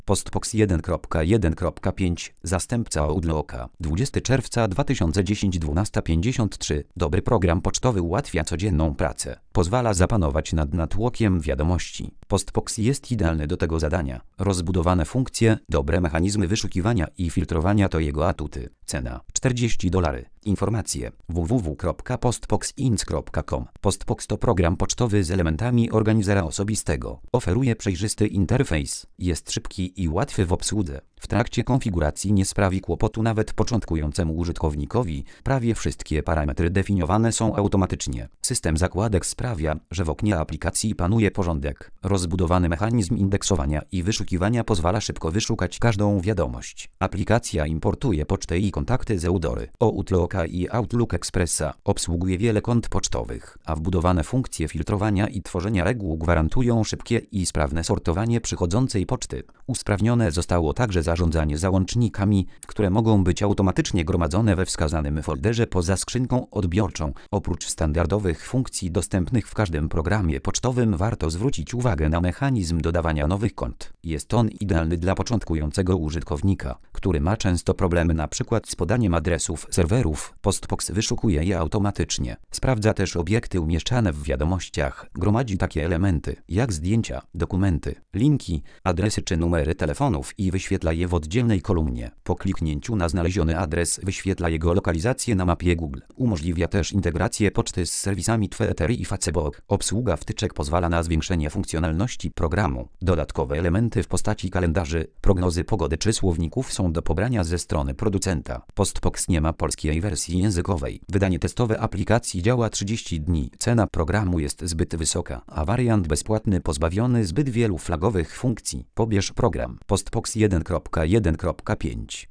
Postbox 1.1.5 Zastępca Outlooka 20 czerwca 2010 12:53 Dobry program pocztowy ułatwia codzienną pracę. Pozwala zapanować nad natłokiem wiadomości. Postbox jest idealny do tego zadania. Rozbudowane funkcje, dobre mechanizmy wyszukiwania i filtrowania to jego atuty. Cena $40. Informacje www.postboxinc.com. Postbox to program pocztowy z elementami organizera osobistego. Oferuje przejrzysty interfejs. Jest szybki i łatwy w obsłudze. W trakcie konfiguracji nie sprawi kłopotu nawet początkującemu użytkownikowi. Prawie wszystkie parametry definiowane są automatycznie. System zakładek sprawia, że w oknie aplikacji panuje porządek. Rozbudowany mechanizm indeksowania i wyszukiwania pozwala szybko wyszukać każdą wiadomość. Aplikacja importuje pocztę i kontakty z Outlooka i Outlook Expressa. Obsługuje wiele kont pocztowych, a wbudowane funkcje filtrowania i tworzenia reguł gwarantują szybkie i sprawne sortowanie przychodzącej poczty. Usprawnione zostało także zarządzanie załącznikami, które mogą być automatycznie gromadzone we wskazanym folderze poza skrzynką odbiorczą. Oprócz standardowych funkcji dostępnych w każdym programie pocztowym warto zwrócić uwagę na mechanizm dodawania nowych kont. Jest on idealny dla początkującego użytkownika, który ma często problemy np. z podaniem adresów serwerów. Postbox wyszukuje je automatycznie. Sprawdza też obiekty umieszczane w wiadomościach. Gromadzi takie elementy jak zdjęcia, dokumenty, linki, adresy czy numery telefonów i wyświetla je w oddzielnej kolumnie. Po kliknięciu na znaleziony adres wyświetla jego lokalizację na mapie Google. Umożliwia też integrację poczty z serwisami Twitter i Facebook. Obsługa wtyczek pozwala na zwiększenie funkcjonalności programu. Dodatkowe elementy w postaci kalendarzy, prognozy pogody czy słowników są do pobrania ze strony producenta. Postbox nie ma polskiej wersji językowej. Wydanie testowe aplikacji działa 30 dni. Cena programu jest zbyt wysoka, a wariant bezpłatny pozbawiony zbyt wielu flagowych funkcji. Pobierz program Postbox 1.1.5.